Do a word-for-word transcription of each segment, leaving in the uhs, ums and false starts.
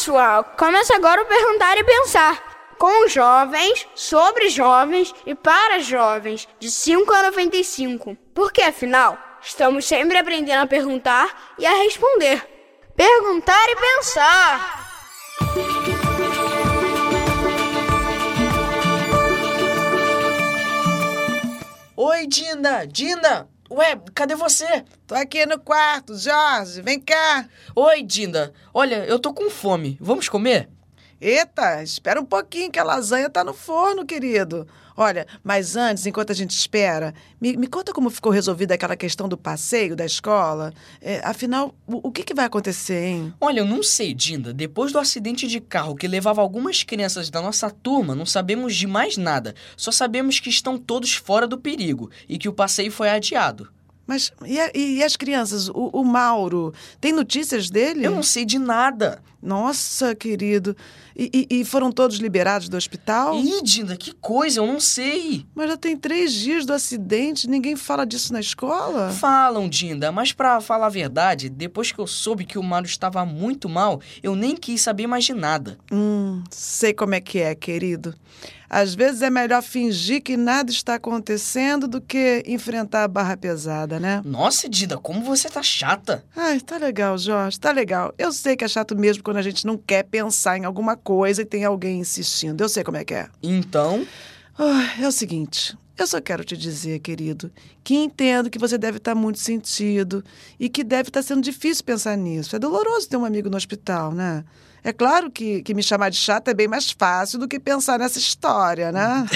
pessoal, começa agora o Perguntar e Pensar, com jovens, sobre jovens e para jovens, de cinco a noventa e cinco. Porque, afinal, estamos sempre aprendendo a perguntar e a responder. Perguntar e Pensar! Oi, Dinda! Dinda! Ué, cadê você? Tô aqui no quarto, Jorge, vem cá. Oi, Dinda. Olha, eu tô com fome. Vamos comer? Eita, espera um pouquinho que a lasanha tá no forno, querido. Olha, mas antes, enquanto a gente espera, me, me conta como ficou resolvida aquela questão do passeio da escola. É, afinal, o, o que, que vai acontecer, hein? Olha, eu não sei, Dinda. Depois do acidente de carro que levava algumas crianças da nossa turma, não sabemos de mais nada. Só sabemos que estão todos fora do perigo e que o passeio foi adiado. Mas e, a, e as crianças? O, o Mauro, tem notícias dele? Eu não sei de nada. Nossa, querido. E, e, e foram todos liberados do hospital? Ih, Dinda, que coisa, eu não sei. Mas já tem três dias do acidente, ninguém fala disso na escola? Falam, Dinda, mas pra falar a verdade, depois que eu soube que o Mauro estava muito mal, eu nem quis saber mais de nada. Hum, sei como é que é, querido. Às vezes é melhor fingir que nada está acontecendo do que enfrentar a barra pesada, né? Nossa, Dinda, como você tá chata. Ai, tá legal, Jorge, tá legal. Eu sei que é chato mesmo quando a gente não quer pensar em alguma coisa e tem alguém insistindo. Eu sei como é que é. Então? Oh, é o seguinte, eu só quero te dizer, querido, que entendo que você deve estar muito sentido e que deve estar sendo difícil pensar nisso. É doloroso ter um amigo no hospital, né? É claro que, que me chamar de chata é bem mais fácil do que pensar nessa história, né?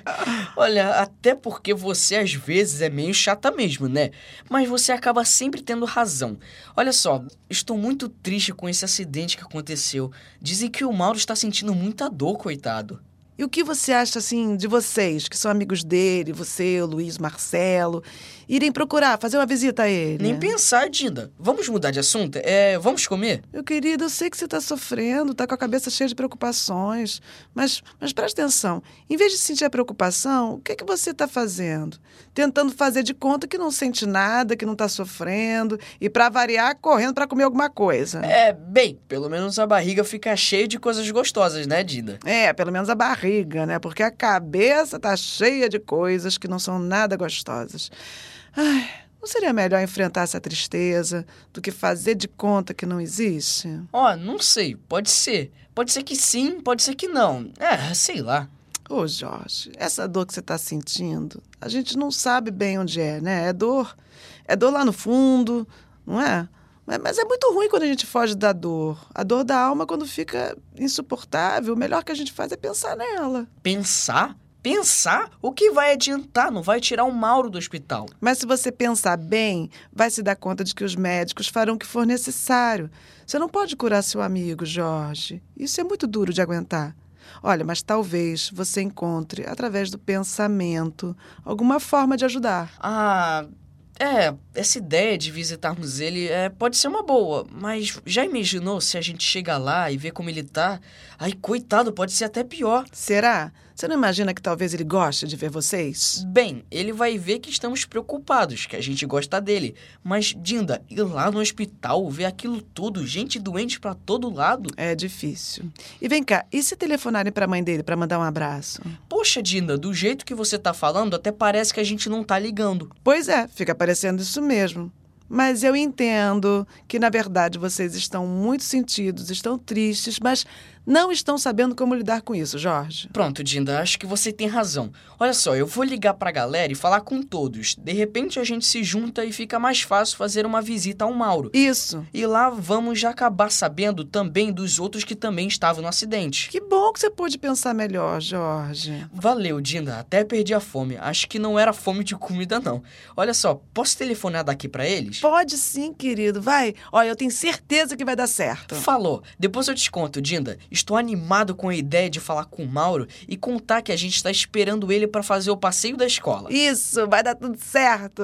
Olha, até porque você às vezes é meio chata mesmo, né? Mas você acaba sempre tendo razão. Olha só, estou muito triste com esse acidente que aconteceu. Dizem que o Mauro está sentindo muita dor, coitado. E o que você acha, assim, de vocês, que são amigos dele, você, o Luiz, Marcelo, irem procurar, fazer uma visita a ele? Nem pensar, Dinda. Vamos mudar de assunto? É, vamos comer? Meu querido, eu sei que você está sofrendo, está com a cabeça cheia de preocupações, mas, mas presta atenção. Em vez de sentir a preocupação, o que é que você está fazendo? Tentando fazer de conta que não sente nada, que não está sofrendo, e para variar, correndo para comer alguma coisa. É, bem, pelo menos a barriga fica cheia de coisas gostosas, né, Dinda? É, pelo menos a barriga, né? Porque a cabeça tá cheia de coisas que não são nada gostosas. Ai, não seria melhor enfrentar essa tristeza do que fazer de conta que não existe? Ó, não sei, pode ser. Pode ser que sim, pode ser que não. É, sei lá. Ô, Jorge, essa dor que você tá sentindo, a gente não sabe bem onde é, né? É dor. É dor lá no fundo, não é? Mas é muito ruim quando a gente foge da dor. A dor da alma, quando fica insuportável, o melhor que a gente faz é pensar nela. Pensar? Pensar? O que vai adiantar? Não vai tirar o Mauro do hospital. Mas se você pensar bem, vai se dar conta de que os médicos farão o que for necessário. Você não pode curar seu amigo, Jorge. Isso é muito duro de aguentar. Olha, mas talvez você encontre, através do pensamento, alguma forma de ajudar. Ah... É, essa ideia de visitarmos ele é, pode ser uma boa, mas já imaginou se a gente chega lá e vê como ele tá? Ai, coitado, pode ser até pior. Será? Você não imagina que talvez ele goste de ver vocês? Bem, ele vai ver que estamos preocupados, que a gente gosta dele. Mas, Dinda, ir lá no hospital, ver aquilo tudo, gente doente pra todo lado... É difícil. E vem cá, e se telefonarem pra mãe dele pra mandar um abraço? Poxa, Dinda, do jeito que você tá falando, até parece que a gente não tá ligando. Pois é, fica parecendo isso mesmo. Mas eu entendo que, na verdade, vocês estão muito sentidos, estão tristes, mas não estão sabendo como lidar com isso, Jorge. Pronto, Dinda, acho que você tem razão. Olha só, eu vou ligar pra galera e falar com todos. De repente a gente se junta e fica mais fácil fazer uma visita ao Mauro. Isso. E lá vamos já acabar sabendo também dos outros que também estavam no acidente. Que bom que você pôde pensar melhor, Jorge. Valeu, Dinda. Até perdi a fome. Acho que não era fome de comida, não. Olha só, posso telefonar daqui pra eles? Pode sim, querido. Vai. Olha, eu tenho certeza que vai dar certo. Falou. Depois eu te conto, Dinda. Estou animado com a ideia de falar com o Mauro e contar que a gente está esperando ele para fazer o passeio da escola. Isso, vai dar tudo certo.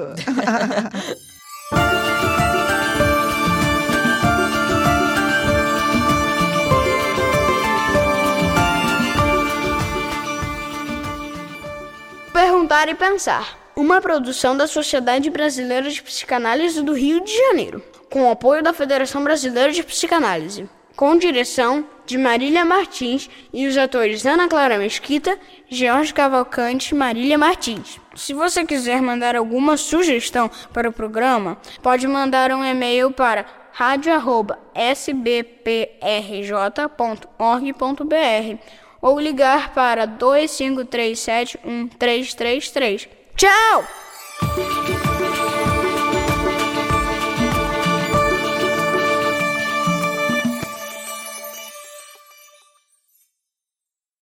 Perguntar e Pensar, uma produção da Sociedade Brasileira de Psicanálise do Rio de Janeiro, com o apoio da Federação Brasileira de Psicanálise. com direção de Marília Martins e os atores Ana Clara Mesquita, Jorge Cavalcante e Marília Martins. Se você quiser mandar alguma sugestão para o programa, pode mandar um e-mail para rádio arroba s b p r j ponto org ponto b r ou ligar para dois cinco três sete um três três três. Tchau!